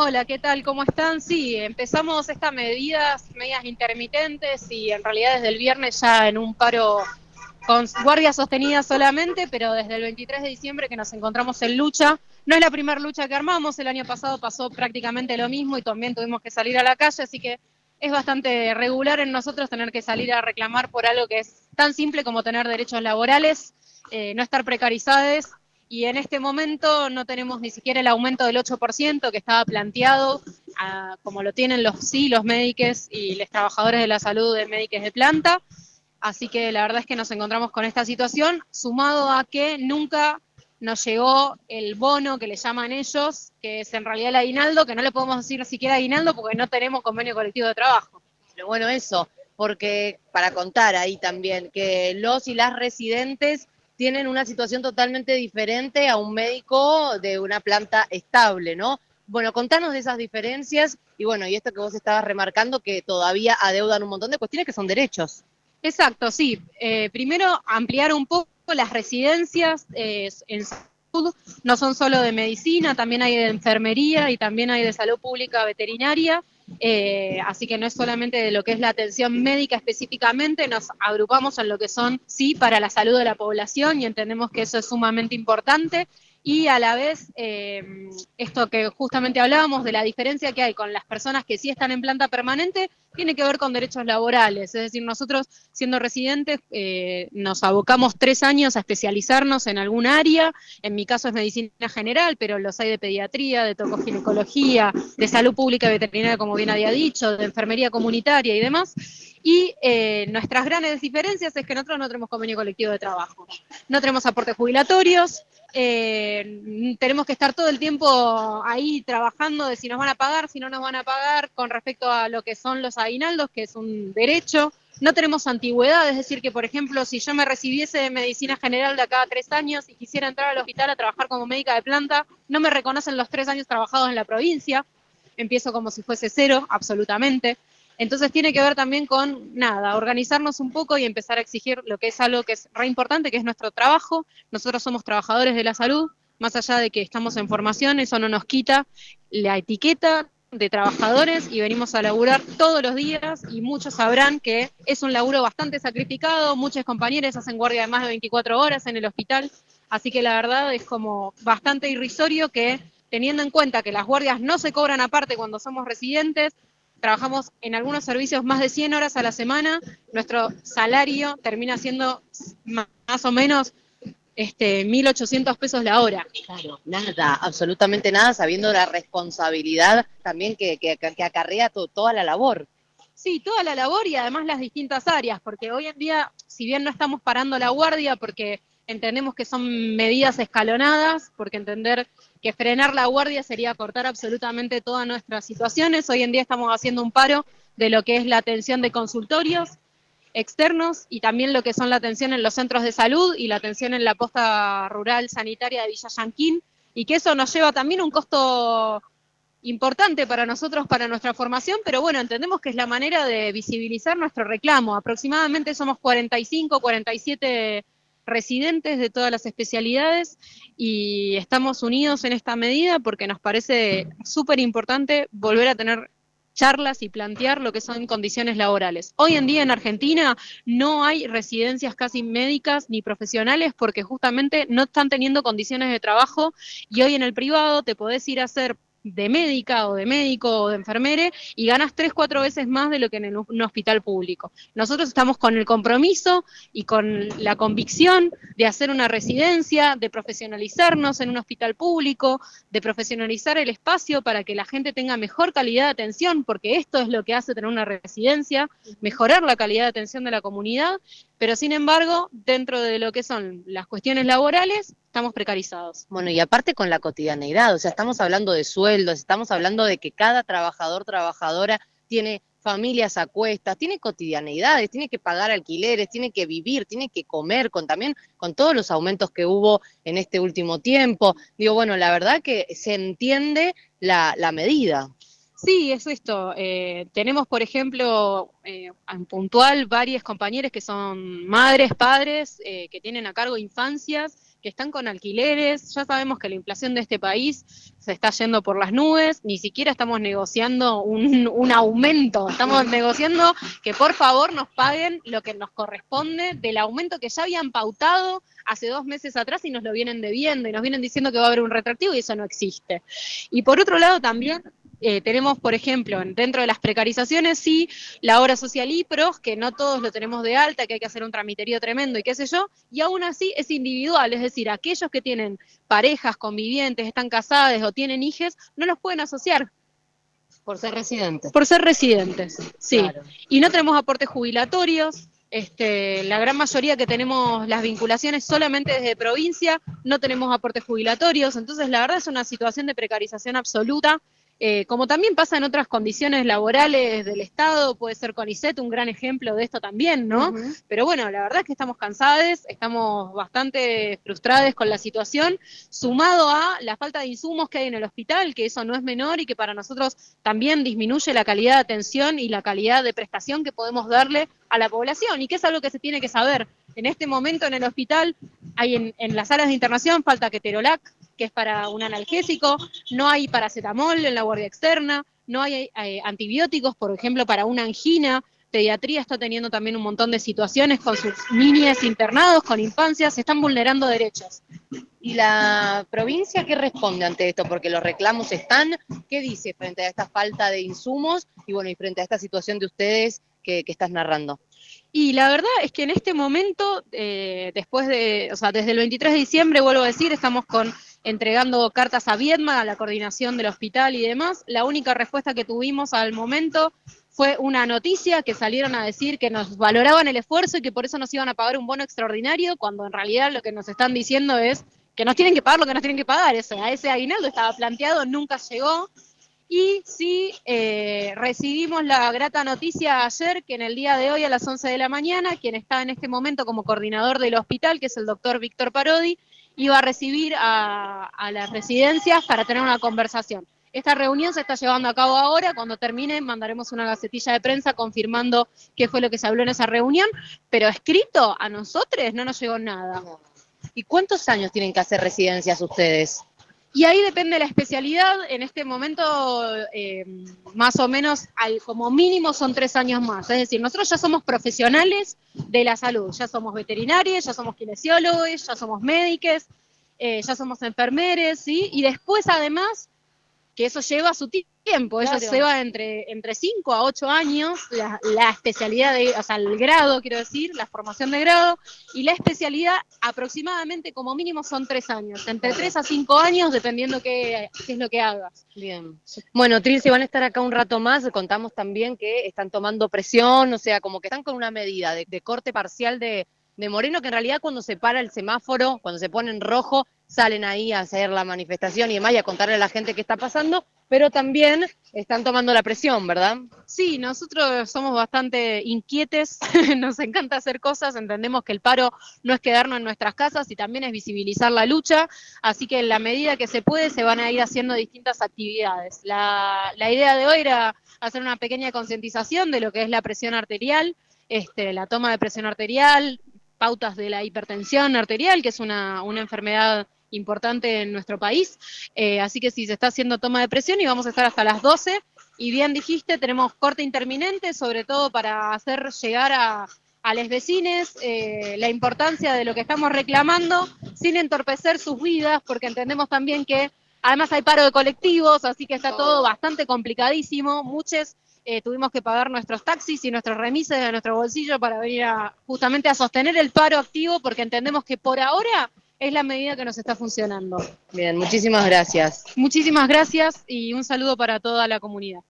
Hola, ¿qué tal? ¿Cómo están? Sí, empezamos estas medidas intermitentes y en realidad desde el viernes ya en un paro con guardia sostenida solamente, pero desde el 23 de diciembre que nos encontramos en lucha. No es la primera lucha que armamos, el año pasado pasó prácticamente lo mismo y también tuvimos que salir a la calle, así que es bastante regular en nosotros tener que salir a reclamar por algo que es tan simple como tener derechos laborales, no estar precarizados. Y en este momento no tenemos ni siquiera el aumento del 8% que estaba planteado, como lo tienen los médicos y los trabajadores de la salud de médicos de planta. Así que la verdad es que nos encontramos con esta situación, sumado a que nunca nos llegó el bono que le llaman ellos, que es en realidad el aguinaldo, que no le podemos decir siquiera aguinaldo porque no tenemos convenio colectivo de trabajo. Pero bueno, eso, porque para contar ahí también que los y las residentes tienen una situación totalmente diferente a un médico de una planta estable, ¿no? Bueno, contanos de esas diferencias y bueno, y esto que vos estabas remarcando que todavía adeudan un montón de cuestiones que son derechos. Exacto, sí. Primero, ampliar un poco las residencias en salud. No son solo de medicina, también hay de enfermería y también hay de salud pública veterinaria. Así que no es solamente de lo que es la atención médica específicamente, nos agrupamos en lo que son, sí, para la salud de la población y entendemos que eso es sumamente importante. Y a la vez, esto que justamente hablábamos de la diferencia que hay con las personas que sí están en planta permanente, tiene que ver con derechos laborales. Es decir, nosotros siendo residentes nos abocamos 3 años a especializarnos en algún área. En mi caso es medicina general, pero los hay de pediatría, de tocoginecología, de salud pública y veterinaria, como bien había dicho, de enfermería comunitaria y demás. Y nuestras grandes diferencias es que nosotros no tenemos convenio colectivo de trabajo, no tenemos aportes jubilatorios, tenemos que estar todo el tiempo ahí trabajando de si nos van a pagar, si no nos van a pagar, con respecto a lo que son los aguinaldos, que es un derecho. No tenemos antigüedad, es decir, que por ejemplo, si yo me recibiese de medicina general de acá a 3 años y quisiera entrar al hospital a trabajar como médica de planta, no me reconocen los 3 años trabajados en la provincia, empiezo como si fuese cero, absolutamente. Entonces tiene que ver también con, nada, organizarnos un poco y empezar a exigir lo que es algo que es re importante, que es nuestro trabajo. Nosotros somos trabajadores de la salud, más allá de que estamos en formación, eso no nos quita la etiqueta de trabajadores y venimos a laburar todos los días y muchos sabrán que es un laburo bastante sacrificado, muchos compañeros hacen guardia de más de 24 horas en el hospital, así que la verdad es como bastante irrisorio que teniendo en cuenta que las guardias no se cobran aparte cuando somos residentes, trabajamos en algunos servicios más de 100 horas a la semana, nuestro salario termina siendo más o menos 1.800 pesos la hora. Claro, nada, absolutamente nada, sabiendo la responsabilidad también que acarrea toda la labor. Sí, toda la labor y además las distintas áreas, porque hoy en día, si bien no estamos parando la guardia, porque entendemos que son medidas escalonadas, porque entender que frenar la guardia sería cortar absolutamente todas nuestras situaciones, hoy en día estamos haciendo un paro de lo que es la atención de consultorios externos y también lo que son la atención en los centros de salud y la atención en la posta rural sanitaria de Villa Yanquín, y que eso nos lleva también un costo importante para nosotros, para nuestra formación, pero bueno, entendemos que es la manera de visibilizar nuestro reclamo. Aproximadamente somos 45, 47 residentes de todas las especialidades y estamos unidos en esta medida porque nos parece súper importante volver a tener charlas y plantear lo que son condiciones laborales. Hoy en día en Argentina no hay residencias casi médicas ni profesionales porque justamente no están teniendo condiciones de trabajo y hoy en el privado te podés ir a hacer de médica o de médico o de enfermere y ganas 3, 4 veces más de lo que en un hospital público. Nosotros estamos con el compromiso y con la convicción de hacer una residencia, de profesionalizarnos en un hospital público, de profesionalizar el espacio para que la gente tenga mejor calidad de atención, porque esto es lo que hace tener una residencia, mejorar la calidad de atención de la comunidad, pero sin embargo, dentro de lo que son las cuestiones laborales, estamos precarizados. Bueno, y aparte con la cotidianeidad, o sea, estamos hablando de sueldos, estamos hablando de que cada trabajador, trabajadora tiene familias a cuestas, tiene cotidianeidades, tiene que pagar alquileres, tiene que vivir, tiene que comer, también con todos los aumentos que hubo en este último tiempo. Digo, bueno, la verdad que se entiende la medida. Sí, es esto. Tenemos, por ejemplo, en puntual varios compañeros que son madres, padres, que tienen a cargo infancias, que están con alquileres, ya sabemos que la inflación de este país se está yendo por las nubes, ni siquiera estamos negociando un aumento, estamos negociando que por favor nos paguen lo que nos corresponde del aumento que ya habían pautado hace 2 meses atrás y nos lo vienen debiendo y nos vienen diciendo que va a haber un retroactivo y eso no existe. Y por otro lado también tenemos, por ejemplo, dentro de las precarizaciones, sí, la obra social IPROS, que no todos lo tenemos de alta, que hay que hacer un tramiterío tremendo y qué sé yo, y aún así es individual, es decir, aquellos que tienen parejas, convivientes, están casados o tienen hijos, no los pueden asociar. Por ser residentes. Por ser residentes, sí. Claro. Y no tenemos aportes jubilatorios. La gran mayoría que tenemos las vinculaciones solamente desde provincia, no tenemos aportes jubilatorios, entonces la verdad es una situación de precarización absoluta, como también pasa en otras condiciones laborales del Estado, puede ser CONICET un gran ejemplo de esto también, ¿no? Uh-huh. Pero bueno, la verdad es que estamos cansados, estamos bastante frustrados con la situación, sumado a la falta de insumos que hay en el hospital, que eso no es menor y que para nosotros también disminuye la calidad de atención y la calidad de prestación que podemos darle a la población, y que es algo que se tiene que saber. En este momento en el hospital hay en las salas de internación falta ketorolac, que es para un analgésico, no hay paracetamol en la guardia externa, no hay antibióticos, por ejemplo, para una angina. Pediatría está teniendo también un montón de situaciones con sus niñas internados, con infancias, se están vulnerando derechos. ¿Y la provincia qué responde ante esto? Porque los reclamos están, ¿qué dice frente a esta falta de insumos y bueno, y frente a esta situación de ustedes que estás narrando? Y la verdad es que en este momento, después de, o sea, desde el 23 de diciembre, vuelvo a decir, estamos entregando cartas a Viedma, a la coordinación del hospital y demás. La única respuesta que tuvimos al momento fue una noticia que salieron a decir que nos valoraban el esfuerzo y que por eso nos iban a pagar un bono extraordinario, cuando en realidad lo que nos están diciendo es que nos tienen que pagar lo que nos tienen que pagar. Ese aguinaldo estaba planteado, nunca llegó. Y sí, recibimos la grata noticia ayer que en el día de hoy a las 11 de la mañana, quien está en este momento como coordinador del hospital, que es el doctor Víctor Parodi, iba a recibir a las residencias para tener una conversación. Esta reunión se está llevando a cabo ahora, cuando termine mandaremos una gacetilla de prensa confirmando qué fue lo que se habló en esa reunión, pero escrito a nosotros no nos llegó nada. ¿Y cuántos años tienen que hacer residencias ustedes? Y ahí depende la especialidad. En este momento, más o menos, como mínimo son 3 años más. Es decir, nosotros ya somos profesionales de la salud. Ya somos veterinarios, ya somos kinesiólogos, ya somos médicos, ya somos enfermeros, ¿sí? Y después, además, que eso lleva su tiempo. Claro. Eso lleva entre 5 a 8 años, la especialidad, o sea, el grado, quiero decir, la formación de grado, y la especialidad aproximadamente como mínimo son 3 años, entre 3 a 5 años, dependiendo qué es lo que hagas. Bien. Bueno, Trilce, van a estar acá un rato más, contamos también que están tomando presión, o sea, como que están con una medida de corte parcial de Moreno, que en realidad cuando se para el semáforo, cuando se pone en rojo, salen ahí a hacer la manifestación y demás y a contarle a la gente qué está pasando, pero también están tomando la presión, ¿verdad? Sí, nosotros somos bastante inquietes, nos encanta hacer cosas, entendemos que el paro no es quedarnos en nuestras casas y también es visibilizar la lucha, así que en la medida que se puede se van a ir haciendo distintas actividades. La idea de hoy era hacer una pequeña concientización de lo que es la presión arterial, la toma de presión arterial, pautas de la hipertensión arterial, que es una enfermedad importante en nuestro país, así que sí, se está haciendo toma de presión y vamos a estar hasta las 12, y bien dijiste, tenemos corte interminente, sobre todo para hacer llegar a los vecinos la importancia de lo que estamos reclamando, sin entorpecer sus vidas, porque entendemos también que además hay paro de colectivos, así que está todo bastante complicadísimo, muchos tuvimos que pagar nuestros taxis y nuestros remises de nuestro bolsillo para venir justamente a sostener el paro activo, porque entendemos que por ahora es la medida que nos está funcionando. Bien, muchísimas gracias. Muchísimas gracias y un saludo para toda la comunidad.